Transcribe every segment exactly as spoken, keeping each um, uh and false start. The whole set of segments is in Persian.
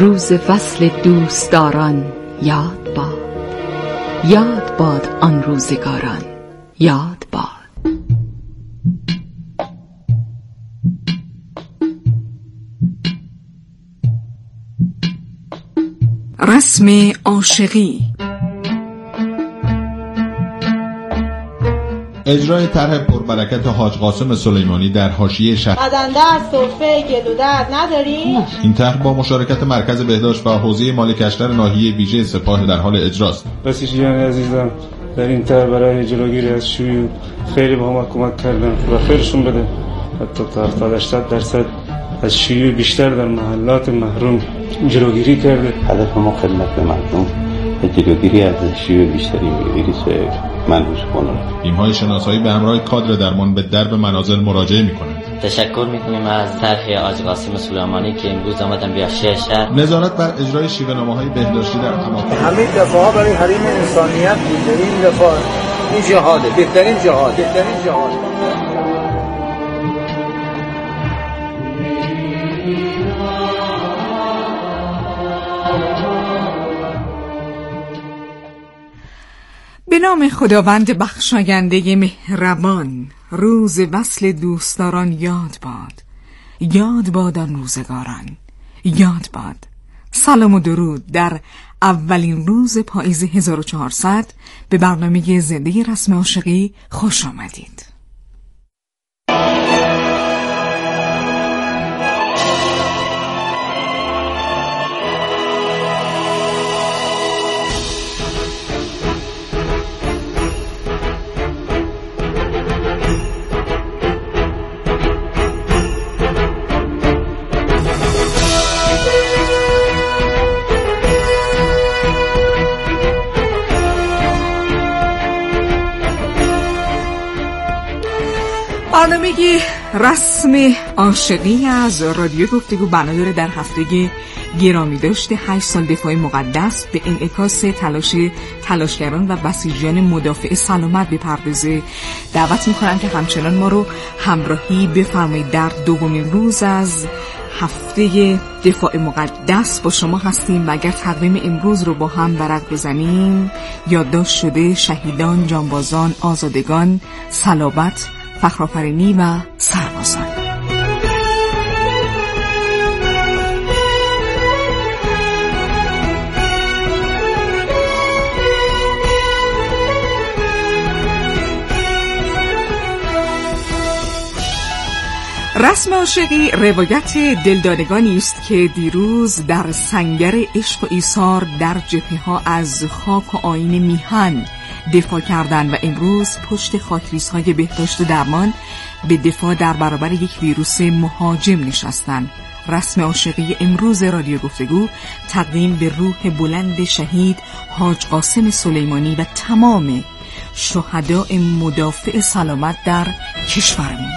روز وصل دوستداران یاد باد، یاد باد آن روزگاران، یاد باد. رسم عاشقی. اجرای طرح پربرکت حاج قاسم سلیمانی در حاشیه شهر. قدندر سرفه گلودرد نداریم؟ این طرح با مشارکت مرکز بهداشت و حوزه مالی کشور ناحیه ویژه سپاه در حال اجراست. بسیجیان عزیزم در این طرح برای جلوگیری از شیوع خیلی با ما کمک کردن و خیرشون بده. حتی تا هفتاد هشتاد درصد از شیوع بیشتر در محلات محروم جلوگیری کرده. هدف ما خدمت به مردم و جلوگیری از شیوع بیشتری ویروس منحوس کرونا. تیم‌های شناسایی به همراه کادر درمان به درب منازل مراجعه می‌کنند. تشکر می‌کنیم از طرح حاج قاسم سلیمانی که امروز آمدن بیا شهر. نظارت بر اجرای شیوه‌نامه‌های بهداشتی در اماکن. همین دفاع‌ها برای حریم انسانیت بود. این دفاع این جهاده، بهترین جهاد، بهترین جهاد. به نام خداوند بخشاینده مهربان. روز وصل دوستداران یاد باد، یاد باد آن روزگاران، یاد باد. سلام و درود در اولین روز پاییز هزار و چهارصد به برنامه زنده رسم عاشقی خوش آمدید. برنامه رسم عاشقی از رادیو گفتگو بنا داره در هفته گرامی داشته هشت سال دفاع مقدس به انعکاس تلاش تلاشگران و بسیجیان مدافع سلامت بپردازه. دعوت میکنم که همچنان ما رو همراهی بفرمایید. در دومین روز از هفته دفاع مقدس با شما هستیم و اگر تقویم امروز رو با هم ورق بزنیم یادداشت شده شهیدان، جانبازان، آزادگان، صلابت، فخرآفرینی و سربازان. رسم عاشقی روایت دلدادگانی است که دیروز در سنگر عشق و ایثار در جبهه‌ها از خاک و آیین میهن دفاع کردند و امروز پشت خاکریزهای بهداشت و درمان به دفاع در برابر یک ویروس مهاجم نشستند. رسم عاشقی امروز رادیو گفتگو تقدیم به روح بلند شهید حاج قاسم سلیمانی و تمام شهداء مدافع سلامت در کشورمون.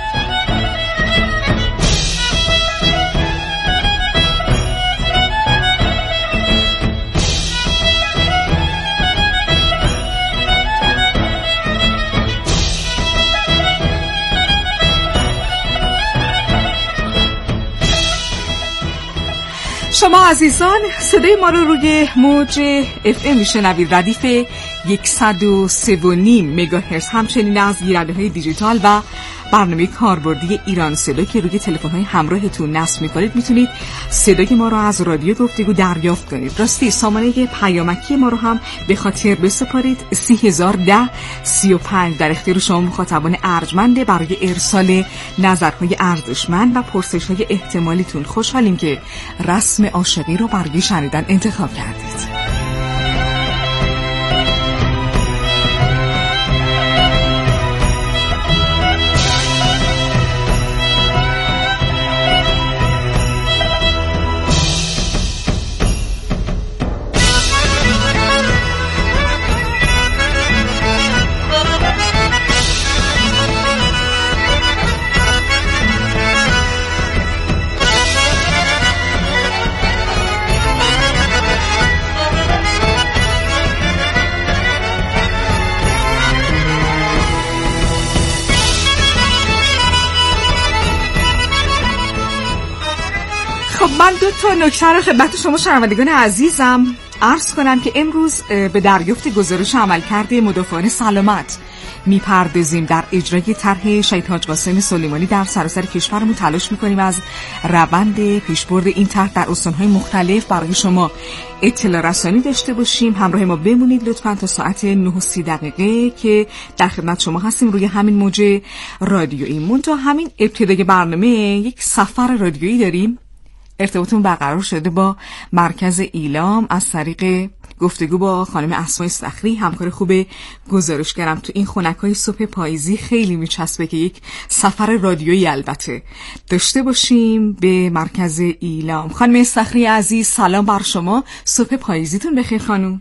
شما عزیزان صدای ما رو روی موج اف ام میشنوید، ردیف صد و سه و نیم مگاهرتز، همچنین از گیرنده‌های دیجیتال و برنامه کاربردی ایران صدا که روی تلفن‌های همراهتون نصب می‌کنید میتونید صدای ما رو از رادیو گفتگو دریافت کنید. راستی سامانه پیامکی ما رو هم به خاطر بسپارید. سی هزار و ده سی و پنج در اختیار شما مخاطبان ارجمنده برای ارسال نظرهای ارزشمند و پرسش‌های احتمالیتون. خوشحالیم که رسم عاشقی رو برای شنیدن انتخاب کردید. خب من دو تا نکته رو خدمت شما شنوندگان عزیزم عرض کنم که امروز به دریافت گزارش عملکرد مدافعان سلامت میپردازیم. در اجرای طرح شهید حاج قاسم سلیمانی در سراسر کشورمون تلاش میکنیم از روند پیشبرد این طرح در استانهای مختلف برای شما اطلاع رسانی داشته باشیم. همراه ما بمونید لطفاً تا ساعت نه و سی دقیقه که در خدمت شما هستیم روی همین موج رادیویی. مون تا همین ابتدای برنامه یک سفر رادیویی داریم. ارتباطمون برقرار شده با مرکز ایلام از طریق گفتگو با خانم اسماء استخری، همکار خوب گزارشگرم. تو این خنکای صبح پاییزی خیلی میچسبه که یک سفر رادیویی البته داشته باشیم به مرکز ایلام. خانم استخری عزیز سلام بر شما، صبح پاییزیتون بخیر خانم.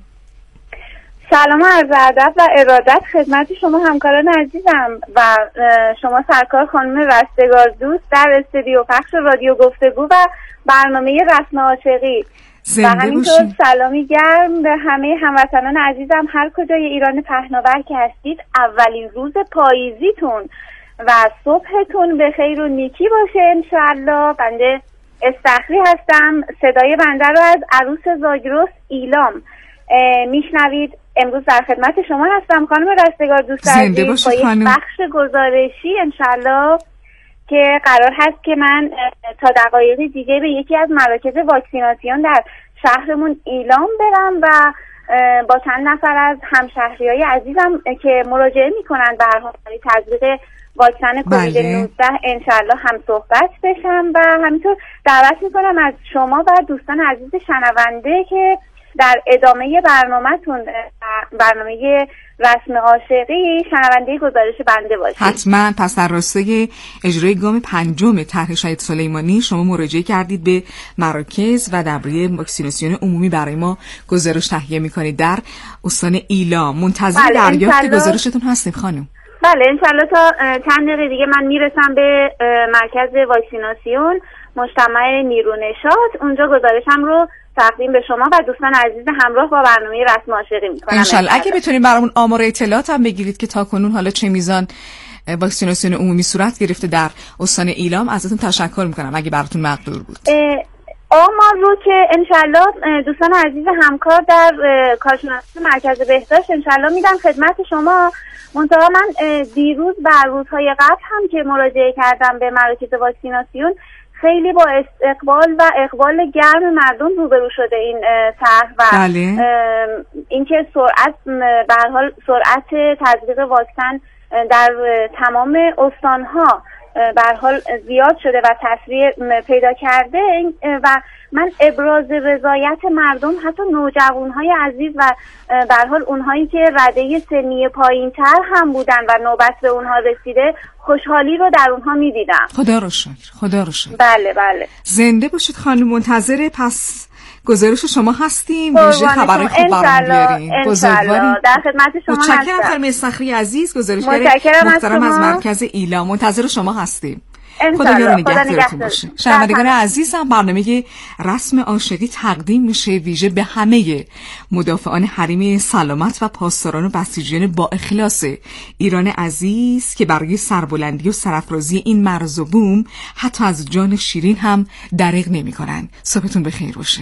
سلام و عرض ادب و ارادت خدمت شما همکاران عزیزم و شما سرکار خانم رستگار دوست در استودیو پخش رادیو گفتگو و برنامه رسم عاشقی و همینطور سلامی گرم به همه هموطنان عزیزم هر کجای ایران پهناور که هستید. اولین روز پاییزیتون و صبحتون به خیر و نیکی باشه انشالله. بنده استخری هستم، صدای بنده رو از عروس زاگرس ایلام میشنوید. امروز در خدمت شما هستم خانم رستگار دوست عزیز با یک بخش گزارشی انشالله که قرار هست که من تا دقایقی دیگه به یکی از مراکز واکسیناسیون در شهرمون ایلام برم و با چند نفر از همشهریای عزیزم که مراجعه میکنن به هر حال تزریق واکسن کووید نوزده انشالله هم صحبت بشم و همینطور دعوت میکنم از شما و دوستان عزیز شنونده که در ادامه برنامه‌تون برنامه رسم عاشقی شنونده گزارش بنده باشید. حتما. پس در راستای اجرای گام پنجم طرح شهید سلیمانی شما مراجعه کردید به مراکز و درباره واکسیناسیون عمومی برای ما گزارش تهیه می‌کنید در استان ایلام. منتظر بله دریافت گزارشتون هستیم خانم. بله انشالله تا چند دقیقه دیگه من میرسم به مرکز واکسیناسیون مجتمع نیرونشاط. اونجا گزارشم رو تقدیم به شما و دوستان عزیز همراه با برنامه رسم عاشقی میکنم انشالله. اگه بتونید برامون آمار اطلاعات هم بگیرید که تا کنون حالا چه میزان واکسیناسیون عمومی صورت گرفته در استان ایلام ازتون تشکر میکنم اگه براتون مقدور بود. آمار رو که انشالله دوستان عزیز همکار در کارشناسی مرکز بهداشت انشالله میدم خدمت شما. منتها من دیروز و روزهای قبل هم که مراجعه کردم به مراکز واکسیناسیون خیلی با استقبال و اقبال گرم مردم روبرو شده این طرح و بله. اینکه سرعت به هر حال سرعت تزریق واکسن در تمام استانها به هر حال زیاد شده و تسریع پیدا کرده و من ابراز رضایت مردم حتی نوجوانهای عزیز و به هر حال اونهایی که رده سنی پایین‌تر هم بودن و نوبت به اونها رسیده خوشحالی رو در اونها می‌دیدم. خدا رو شکر. خدا رو شکر. بله بله. زنده باشید خانم. منتظر پس گزارش شما هستیم. ویژه خبرهای خوب برام بیارین. بزرگوارین. در خدمت شما هستم. متشکرم خانم استخری عزیز، گزارشگر محترم از مرکز ایلام. منتظر شما هستیم. خدا یار نگهدارتون باشه. شنوندگان عزیزم برنامه رسم عاشقی تقدیم میشه ویژه به همه مدافعان حریم سلامت و پاسداران و بسیجیان با اخلاص ایران عزیز که برای سربلندی و سرافرازی این مرز و بوم حتی از جان شیرین هم دریغ نمی‌کنن. صبحتون بخیر باشه.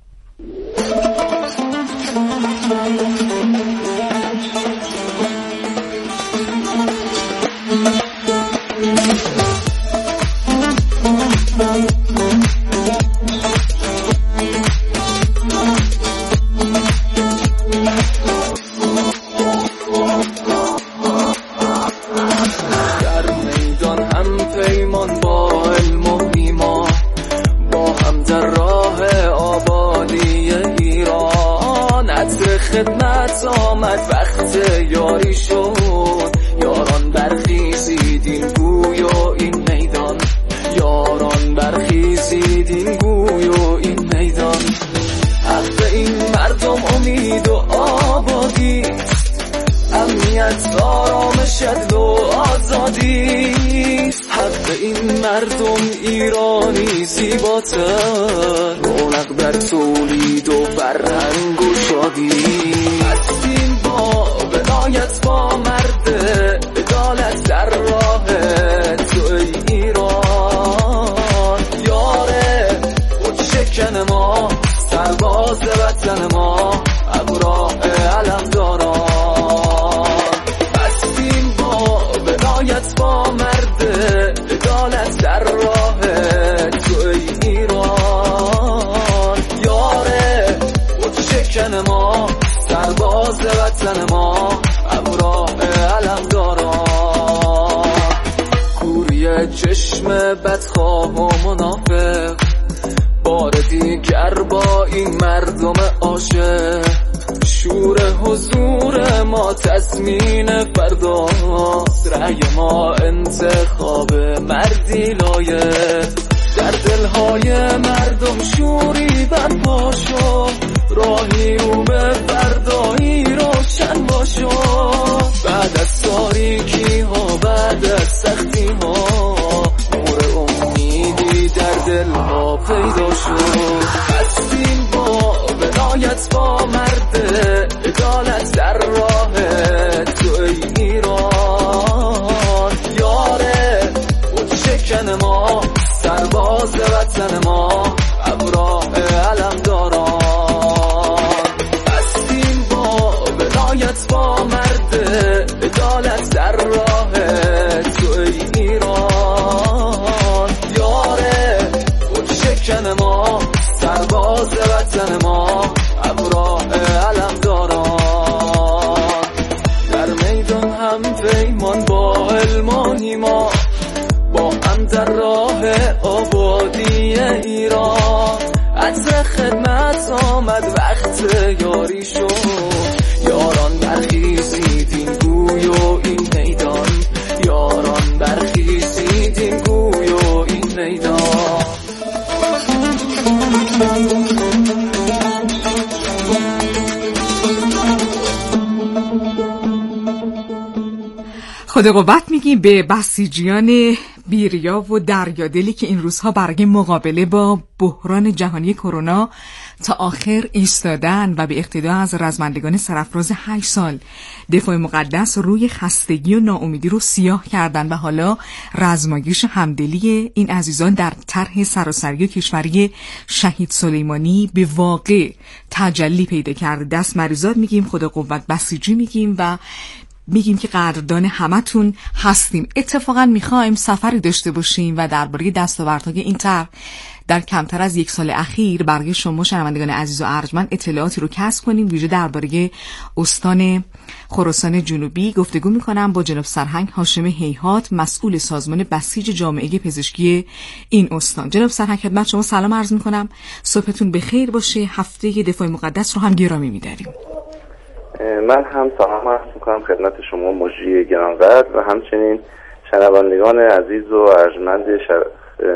خدمت آمد وقت یاری شد، یاران برخیزید این گوی و این میدان، یاران برخیزید این گوی و این میدان. حق این مردم امید و آبادی، امنیت آرامش عدل و آزادی. حق این مردم ایرانی زیباتر، رونق در تولید و فرهنگ و شادی. هستیم با ولایت با مرد عدالت در راه تو ای ایران، یاره سرباز وطن ما ابراه علم داران هستیم با ولایت با مرد عدالت در راه تو ای ایران یاره بود شکن ما سرباز وطن ما ابراه علم داران کوری چشم بدخواه و منافق بار دیگر با این مردم عاشق شور حضور ما تضمین فرداست رأی ما انتخاب مردی لایق در دلهای مردم شوری برپا شو راهی رو به فردایی روشن باشو بعد از تاریکی ها بعد از سختی ها نور امیدی در دل ها پیدا شد هستیم با ولایت با مرد عدالت در راه تو ای ایران یاره بود شکن ما سرباز وطن ما ابراه علم داران هستیم با ولایت با مرد عدالت در راه تو ای ایران یاره بود شکن ما سرباز وطن ما ابراه علم داران در میدان هم پیمان با علمانی ما با هم در راه آبادی ایران عطر خدمت آمد وقت یاری شد یاران برخیزید این گوی و این میدان یاران برخیزید این گوی و این میدان خدا قوت میگیم به بسیجیان بیریا و دریادلی که این روزها برای مقابله با بحران جهانی کرونا تا آخر ایستادن و به اقتدا از رزمندگان سرافراز هشت سال دفاع مقدس روی خستگی و ناامیدی رو سیاه کردن و حالا رزمایش همدلی این عزیزان در طرح سراسری کشوری شهید سلیمانی به واقع تجلی پیدا کرده. دست مریضات میگیم، خدا قوت بسیجی میگیم و میگیم که قدردان همتون هستیم. اتفاقا میخوایم سفری داشته باشیم و درباره دستاوردهای این طرح در کمتر از یک سال اخیر برای شما شنوندگان عزیز و ارجمند اطلاعاتی رو کسب کنیم. ویژه درباره استان خراسان جنوبی گفتگو میکنم با جناب سرهنگ هاشم هیهات، مسئول سازمان بسیج جامعه پزشکی این استان. جناب سرهنگ خدمت شما سلام عرض میکنم، صبحتون بخیر باشه. هفته دفاع مقدس رو هم گرامی میداریم. من هم سلام عرض میکنم خدمت شما مجری گرانقدر و همچنین شنوندگان عزیز و ارجمند شر...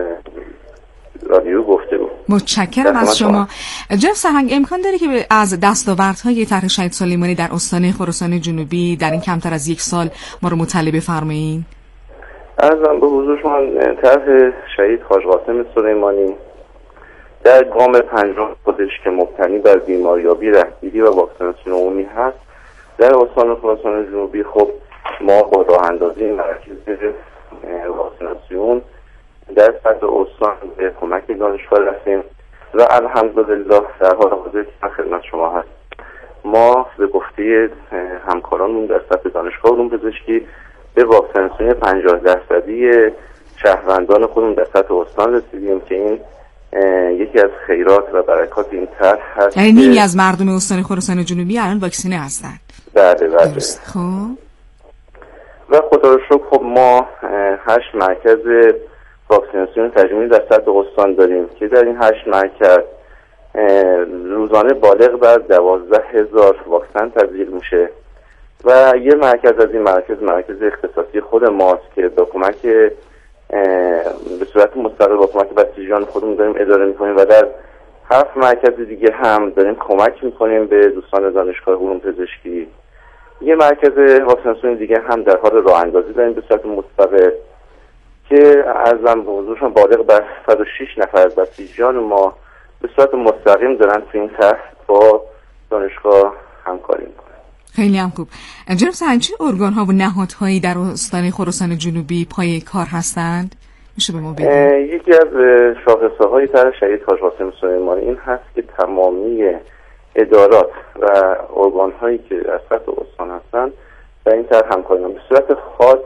رادیو گفتگو. متشکرم از شما. جناب سرهنگ، امکان داره که از دستاوردهای طرح شهید سلیمانی در استان خراسان جنوبی در این کمتر از یک سال ما رو مطلع بفرمایید؟ عرضم به حضور شما طرح شهید حاج قاسم سلیمانی در گام پنجم خودش که مبتنی بر بیماریابی رهگیری و واکسیناسیون عمومی هست در استان خراسان جنوبی، خب ما با راه اندازی مرکز واکسیناسیون در سطح استان به کمک دانشگاه رفتیم و الحمدلله در حال حاضر که خدمت شما هست ما به گفته همکارانمون در سطح دانشگاه علوم پزشکی به واکسیناسیون پنجاه درصدی شهروندان خودمون در سطح استان رسیدیم که این یکی از خیرات و برکات این طرح هست. یعنی نیمی از مردم استان خراسان جنوبی الان واکسینه هستند. بله بله. درست. خب و خدا رو شکر خب ما هشت مرکز واکسیناسیون تجمیلی در سطح استان داریم که در این هشت مرکز روزانه بالغ بر دوازده هزار واکسن تزریق میشه و یه مرکز از این مرکز مرکز اختصاصی خود ماست که با کمک به صورت مستقل با کمک بسیجیان خودمون داریم اداره میکنیم و در هفت مرکز دیگه هم داریم کمک میکنیم به دوستان دانشگاه علوم پزشکی. یه مرکز واکسیناسیون دیگه هم در حال راه اندازی داریم به صورت مستقل که ارزم به حضورشون بالغ بر صد و شش نفر از بسیجیان ما به صورت مستقیم دارن تو این طرح با دانشگاه همکاری میکنن. خیلی هم خوب. جناب سرهنگ، چه ارگان‌ها و نهادهایی در استان خراسان جنوبی پای کار هستند میشه به ما بگید؟ یکی از شاخصه های طرح شهید حاج قاسم سلیمانی این هست که تمامی ادارات و ارگان هایی که در سطح استان هستن و این طرح همکاری کنن. به صورت خاص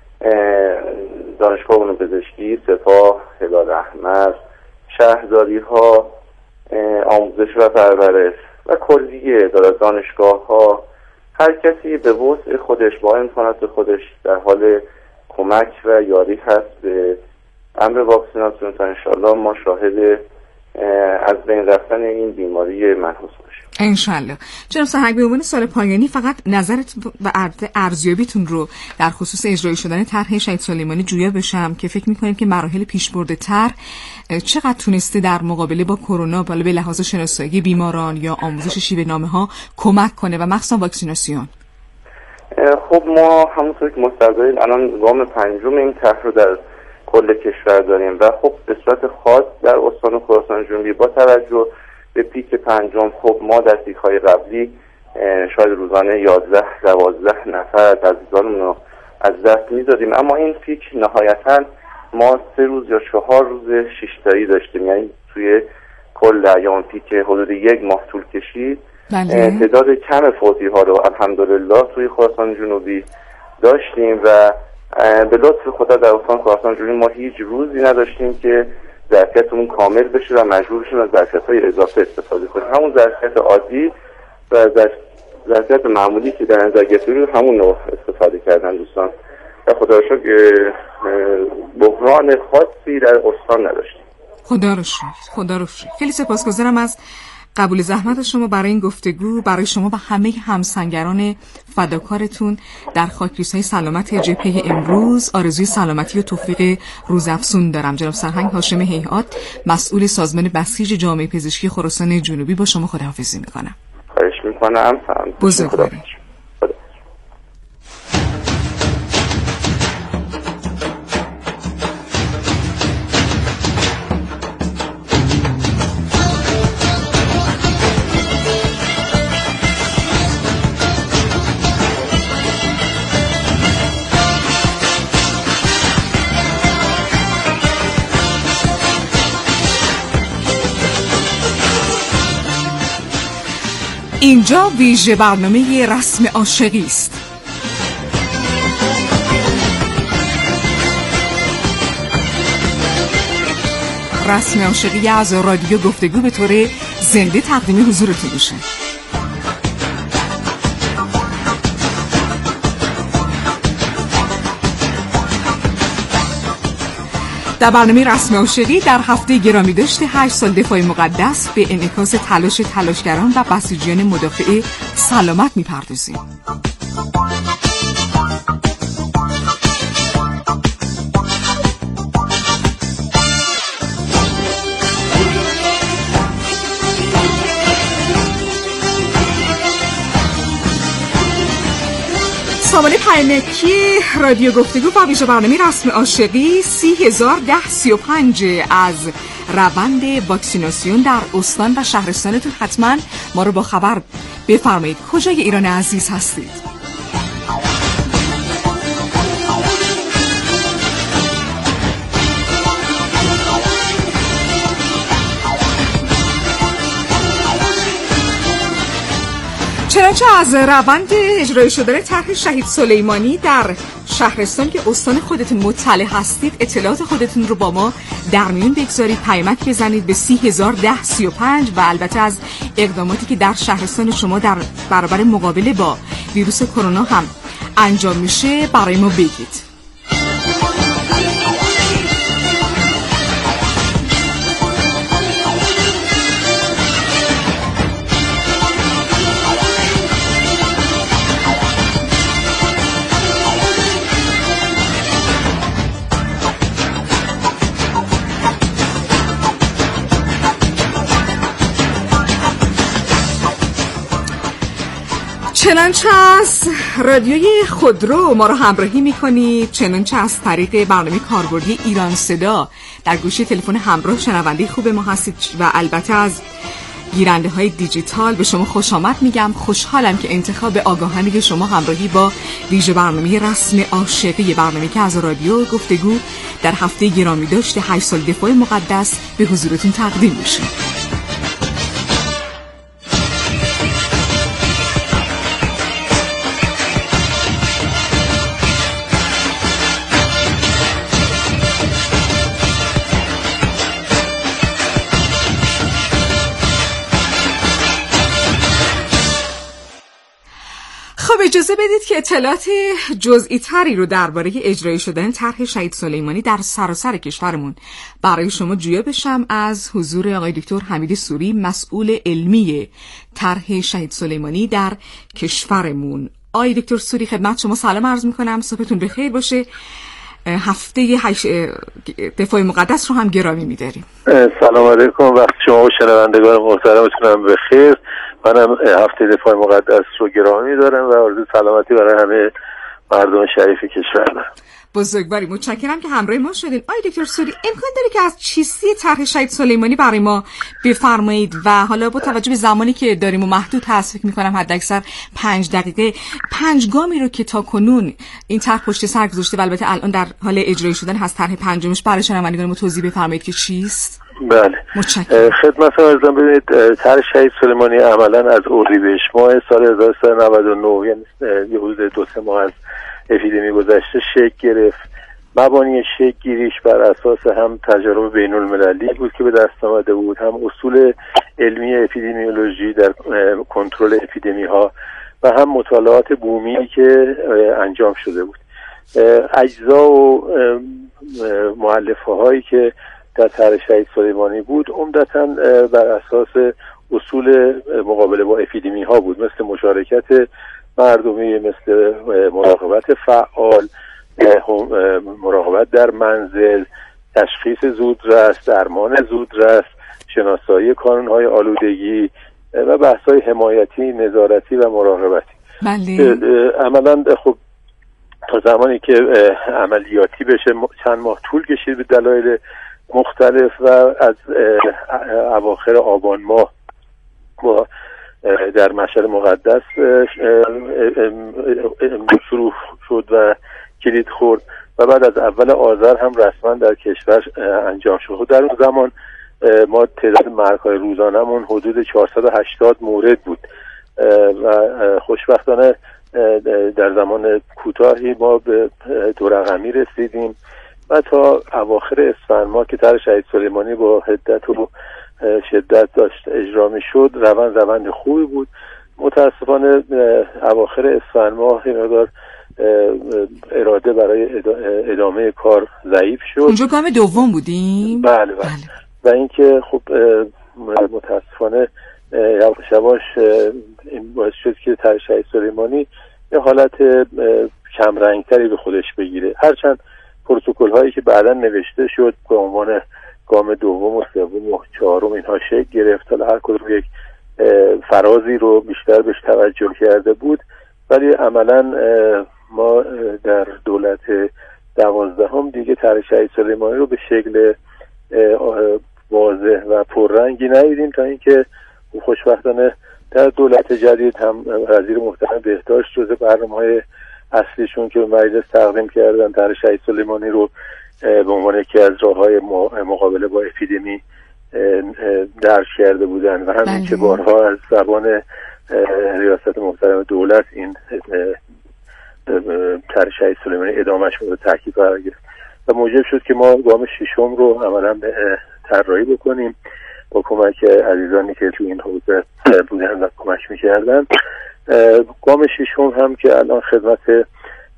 دانشگاه علوم پزشکی، سپاه، هلال احمر، شهرداری ها، آموزش و پرورش و کلیه ادارات، دانشگاه ها، هر کسی به وسع خودش با امکانات خودش در حال کمک و یاری هست به امر واکسیناسیون تا انشالله ما شاهد از بین رفتن این بیماری منحوس باشیم انشالله. جناب سرهنگ، به عنوان سال پایانی فقط نظرت و ارزیابیتون رو در خصوص اجرایی شدن طرح شهید سلیمانی جویا بشم که فکر می‌کنید که مراحل پیشبرده تر چقدر تونسته در مقابله با کرونا بالا به لحاظ شناسایی بیماران یا آموزش شیوه نامه‌ها کمک کنه و مخصوصا واکسیناسیون؟ خب ما همونطور که مستقل الان گام پنجم این طرح رو در کل کشور داریم و خب به صورت خاص در استان خراسان جنوبی با توجه به پیک پنجم خب ما در پیک‌های قبلی شاید روزانه یازده دوازده نفر از عزیزانمون رو از دست می‌دادیم، اما این پیک نهایتاً ما سه روز یا چهار روز شش تایی داشتیم، یعنی توی کل ایام پیک حدود یک ماه طول کشید. تعداد کم فوتی ها رو الحمدلله توی خراسان جنوبی داشتیم و به لطف خدا در استان خراسان جنوبی ما هیچ روزی نداشتیم که ظرفیتمون کامل بشه و مجبور بشیم از ظرفیت‌های اضافه استفاده کنیم. همون ظرفیت عادی و ظرفیت معمولی که در نظر گرفته رو همون رو استفاده کردن دوستان و خدا رو شکر بحران خاصی در استان نداشتیم. خدا رو شکر، خدا رو شکر. خیلی سپاسگزارم از قبول زحمت شما برای این گفتگو، برای شما و همه همسنگران فداکارتون در خاکریزهای سلامت جبهه امروز آرزوی سلامتی و توفیق روزافزون دارم. جناب سرهنگ هاشم هیئات، مسئول سازمان بسیج جامعه پزشکی خراسان جنوبی، با شما خداحافظی میکنم. خواهش میکنم. بزرگواری. اینجا ویژه برنامه رسم عاشقی است. رسم عاشقی از رادیو گفتگو به طور زنده تقدیم حضورتون میشه. در برنامه رسم عاشقی در هفته گرامی داشته هشت سال دفاع مقدس به انعکاس تلاش تلاشگران و بسیجیان مدافع سلامت میپردازیم. سامانه پیامکی رادیو گفتگو با ویژه برنامه رسم عاشقی سی هزار ده سی و پنج از روند واکسیناسیون در استان و شهرستانتون. حتما ما رو با خبر بفرمایید کجای ایران عزیز هستید. چنانچه از روند اجرای شدن طرح شهید سلیمانی در شهرستان که استان خودتون مطلع هستید اطلاعات خودتون رو با ما در میون بگذارید، پیامک بزنید به سی هزار ده سی و پنج و البته از اقداماتی که در شهرستان شما در برابر مقابله با ویروس کرونا هم انجام میشه برای ما بگید. چنانچه از رادیوی خودرو ما رو همراهی میکنید، چنانچه از طریق برنامه کاربردی ایران صدا در گوشی تلفن همراه شنونده خوب ما هستید و البته از گیرنده های دیجیتال به شما خوش آمد میگم. خوشحالم که انتخاب آگاهانه شما همراهی با ویژه برنامه رسم عاشقی، برنامه که از رادیو گفتگو در هفته گرامی داشته هشت سال دفاع مقدس به حضورتون تقدیم میشه. خب اجازه بدید که اطلاعات جزئی تری رو درباره اجرایی شدن طرح شهید سلیمانی در سراسر کشورمون برای شما جویا بشم از حضور آقای دکتر حمید سوری، مسئول علمی طرح شهید سلیمانی در کشورمون. آقای دکتر سوری خدمت شما سلام عرض میکنم، صبحتون بخیر باشه. هفته هشت دفاع مقدس رو هم گرامی می‌داریم. سلام علیکم، وقت شما و شنوندگان محترمتون بخیر. منم هفته دفاع مقدس رو گرامی دارم و آرزوی سلامتی برای همه مردم شریف کشور دارم. بزرگواری، متشکرم که همراه ما شدین. آقای دکتر سوری، امکان داره که از چیستی طرح شهید سلیمانی برای ما بفرمایید و حالا با توجه به زمانی که داریم و محدود هست، فکر می‌کنم حداکثر پنج دقیقه پنج گامی رو که تا کنون این طرح پشت سر گذاشته و البته الان در حال اجرایی شدن هست طرح پنجمش، برای شنوندگان ما توضیح بفرمایید که چیست؟ بله، خدمت عرضم ببینید طرح شهید سلیمانی عملا از اردیبهشت ماه سال هزار و سیصد و نود و نه، یعنی یه حدود دو سه ماه از اپیدمی گذشته شکل گرفت. مبانی شکل گیریش بر اساس هم تجارب بین المللی بود که به دست آمده بود، هم اصول علمی اپیدمیولوژی در کنترل اپیدمی ها و هم مطالعات بومی که انجام شده بود. اجزا و مؤلفه هایی که در طرح شهید سلیمانی بود عمدتاً بر اساس اصول مقابله با اپیدمی ها بود، مثل مشارکت مردمی، مثل مراقبت فعال، مراقبت در منزل، تشخیص زودرس، درمان زودرس، شناسایی کانون‌های آلودگی و بحث‌های حمایتی، نظارتی و مراقبتی. بله. عملاً خب تا زمانی که عملیاتی بشه چند ماه طول کشید به دلایل مختلف و از اواخر آبان ماه با در مشعل مقدس شروع شد و کلید خورد و بعد از اول آذر هم رسما در کشور انجام شد. در اون زمان ما تعداد مرگ‌های روزانه‌مون حدود چهارصد و هشتاد مورد بود و خوشبختانه در زمان کوتاهی ما به دو رقمی رسیدیم و تا اواخر اسفند ماه که طرح شهید سلیمانی با حدت و شدت داشت اجرا می شد، روند روند خوبی بود. متاسفانه اواخر اسفند ماه این مقدار اراده برای ادامه کار ضعیف شد. اونجا گام دوم بودیم؟ بله بله, بله. و اینکه خب متاسفانه یواش یواش این باعث شد که طرح شهید سلیمانی یه حالت کمرنگتری به خودش بگیره، هرچند پروتکل هایی که بعدا نوشته شد به عنوان گام دوم و سوم و چهارم اینها شکل گرفت، حالا هر کدوم یک فرازی رو بیشتر بهش توجه کرده بود، ولی عملا ما در دولت دوازدهم دیگه طرح شهید سلیمانی رو به شکل واضح و پررنگی ندیدیم تا اینکه خوشبختانه در دولت جدید هم وزیر محترم بهداشت جزء برنامه‌های اصلیشون که به مجلس تقدیم کردن طرح شهید سلیمانی رو به عنوان یکی از راه‌های مقابله با اپیدمی درج کرده بودن و همین که بارها از زبان ریاست محترم دولت این طرح شهید سلیمانی ادامهش مورد تاکید قرار گرفت و موجب شد که ما گام ششم رو عملاً طراحی بکنیم با کمک عزیزانی که تو این حوزه بودن و کمک می‌کردن. گام ششم هم که الان خدمت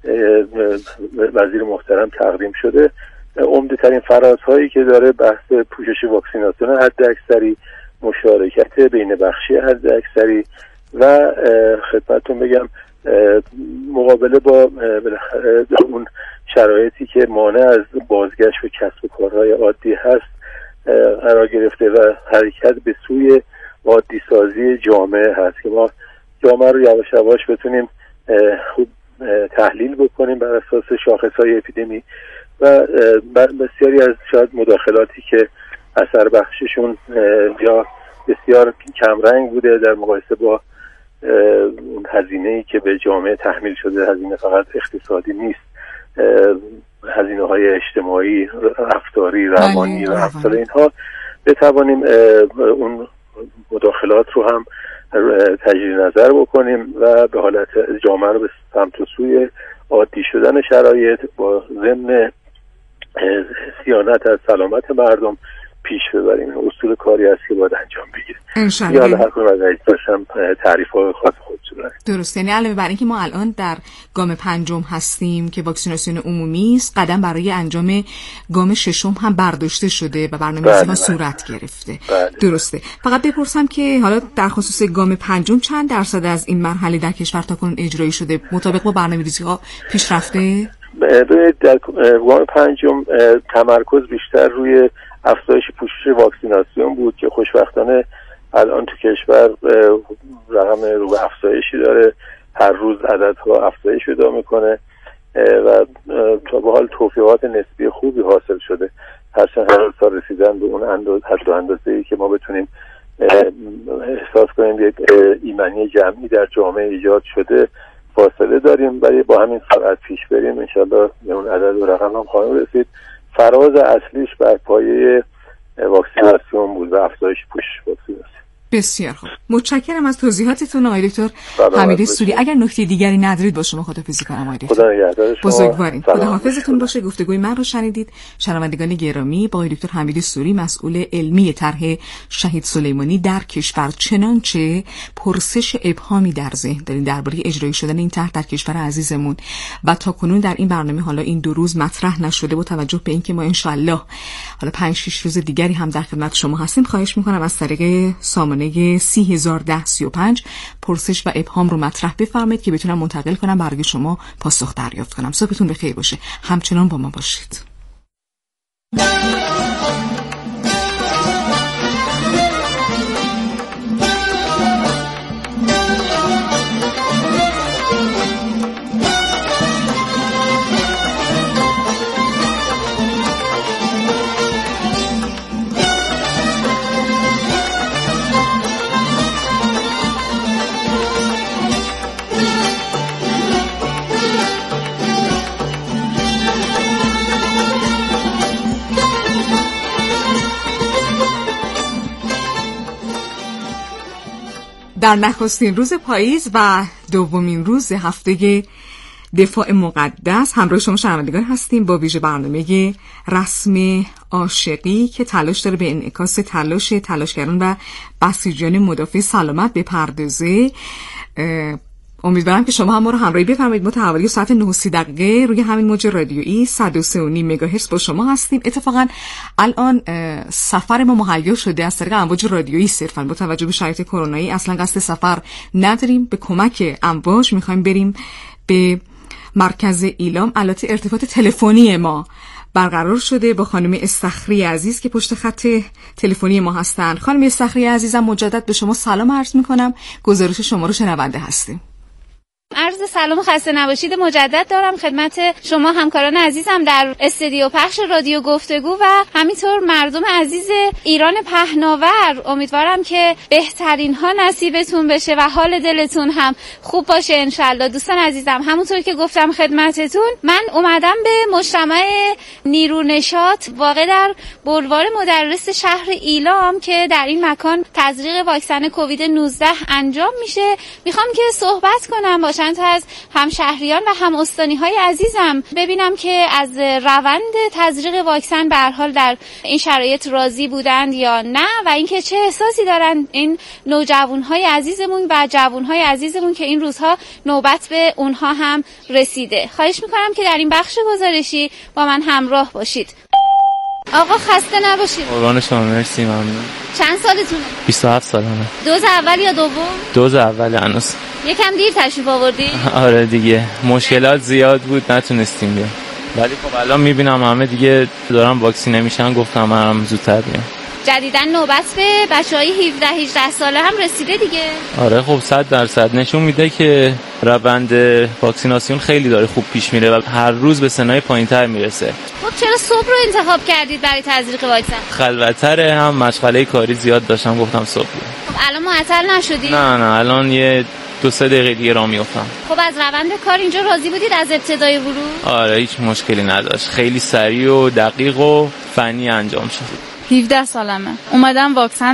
وزیر محترم تقدیم شده، عمده ترین فرازهایی که داره بحث پوشش واکسیناسیون حد اکثری، مشارکت بین بخشی حد اکثری و خدمتتون بگم مقابله با اون شرایطی که مانع از بازگشت به کسب و کارهای عادی هست قرار گرفته و حرکت به سوی عادی سازی جامعه هست که ما جامعه رو یواش یواش بتونیم خوب تحلیل بکنیم بر اساس شاخصهای اپیدمی و بسیاری از شاید مداخلاتی که اثر بخششون یا بسیار کمرنگ بوده در مقایسه با اون هزینه‌ای که به جامعه تحمیل شده. هزینه فقط اقتصادی نیست، هزینه های اجتماعی، رفتاری، روانی و امثال اینها. بتوانیم اون مداخلات رو هم تجدید نظر بکنیم و به حالت جامعه رو به سمت و سوی عادی شدن شرایط با ضمن صیانت از سلامت مردم پیش ببریم. اصول کاری است که باید انجام بگیریم. انشالله. یا هر کدوم از اجزاشم تعریف های خاص خودشون داره. درست. یعنی علاوه بر اینکه ما الان در گام پنجم هستیم که واکسیناسیون عمومی است، قدم برای انجام گام ششم هم برداشته شده و برنامه‌ریزی ها صورت گرفته. بله. درسته. فقط بپرسم که حالا در خصوص گام پنجم چند درصد از این مرحله در کشور تاکنون اجرایی شده؟ مطابق با برنامه‌ریزی ها پیش رفته؟ ببینید در گام پنجم تمرکز بیشتر روی افزایش پوشش واکسیناسیون بود که خوشبختانه الان تو کشور رقم رو به افزایشی داره، هر روز عددها افزایش پیدا میکنه و تا به حال توفیقات نسبی خوبی حاصل شده. هرچند هر سال رسیدن به اون انداز حد و اندازه‌ای که ما بتونیم احساس کنیم یک ایمنی جمعی در جامعه ایجاد شده فاصله داریم، ولی با همین سرعت پیش بریم انشالله به اون عدد و رقم هم خواهیم رسید. فراز اصلیش بر پایه واکسیناسیون بود و افزایش پوشش واکسیناسیون. بسیار خوب. متشکرم از توضیحاتتون آقای دکتر حمید سوری. اگر نکته دیگری ندارید با شما خداحافظی کنم آقای دکتر. خدا نگهدار شما. بزرگوارین. خداحافظتون باشه. گفتگوی من رو شنیدید. شنوندگان گرامی، با آقای دکتر حمید سوری مسئول علمی طرح شهید سلیمانی در کشور. چنانچه پرسش ابهامی در ذهن دارین درباره اجرایی شدن این طرح در کشور عزیزمون و تاکنون در این برنامه حالا این دو روز مطرح نشده، با توجه به اینکه ما ان شاء الله حالا پنج شش روز دیگری هم در خدمت شما هستیم، خواهش می‌کنم از طریق سامانه سی هزار و ده سی و پنج پرسش و ابهام رو مطرح بفرمایید که بتونم منتقل کنم برای شما پاسخ دریافت کنم. صبحتون بخیر باشه. همچنان با ما باشید. در نخستین روز پاییز و دومین روز هفته دفاع مقدس همراه شما شنوندگان هستیم با ویژه برنامه رسم عاشقی که تلاش داره به انعکاس تلاش تلاشگران و بسیجیان مدافع سلامت بپردازه. امیدوارم که شما هم ما رو همراهی بفرمایید. ما تا حوالی ساعت نه و سی دقیقه روی همین موج رادیویی صد و سه و نیم مگاهرتز با شما هستیم. اتفاقا الان سفر ما مهیا شده از طریق امواج رادیویی صرفا. با توجه به شرایط کرونایی اصلا قصد سفر نداریم. به کمک امواج میخوایم بریم به مرکز ایلام. البته ارتباط تلفنی ما برقرار شده با خانم استخری عزیز که پشت خط تلفنی ما هستن. خانم استخری عزیزم مجدد به شما سلام عرض میکنم. گزارش شما رو شنونده هستیم. عرض سلام خسته نباشید مجدد دارم خدمت شما همکاران عزیزم در استودیو پخش رادیو گفتگو و همینطور مردم عزیز ایران پهناور. امیدوارم که بهترین ها نصیبتون بشه و حال دلتون هم خوب باشه انشالله. دوستان عزیزم همونطور که گفتم خدمتتون، من اومدم به مجتمع نیرو نشاط واقع در بلوار مدرس شهر ایلام که در این مکان تزریق واکسن کووید نوزده انجام میشه میخوام که صحبت کنم با چند تا از همشهریان و هم استانی‌های عزیزم، ببینم که از روند تزریق واکسن به هر حال در این شرایط راضی بودند یا نه و اینکه چه احساسی دارن این نوجوان‌های عزیزمون و جوان‌های عزیزمون که این روزها نوبت به اونها هم رسیده. خواهش می‌کنم که در این بخش گزارشی با من همراه باشید. آقا خسته نباشید. قربان شما، مرسی. ممنون. چند سالتونه؟ بیست و هفت سالمه. دوز اول یا دوم؟ دوز اول هنوز. یکم دیر تشریف آوردی؟ آره دیگه مشکلات زیاد بود نتونستیم بیام، ولی خب الان میبینم همه دیگه دارن واکسینه میشن، گفتم منم زودتر بیام. جدیداً نوبت به بچهای هفده هجده ساله هم رسیده دیگه. آره خب صد درصد نشون میده که روند واکسیناسیون خیلی داره خوب پیش میره و هر روز به سنای پایین‌تر میرسه. خب چرا صبح رو انتخاب کردید برای تزریق واکسن؟ خلوت‌تره، هم مشغله کاری زیاد داشتم گفتم صبح. خب الان معطل نشدی؟ نه نه الان یه دو سه دقیقه دیگه راه میافتم. خب از روند کار اینجا راضی بودید از ابتدای ورود؟ آره هیچ مشکلی نداشت، خیلی سریع و دقیق و فنی انجام شد. هفده سالمه اومدم واکسن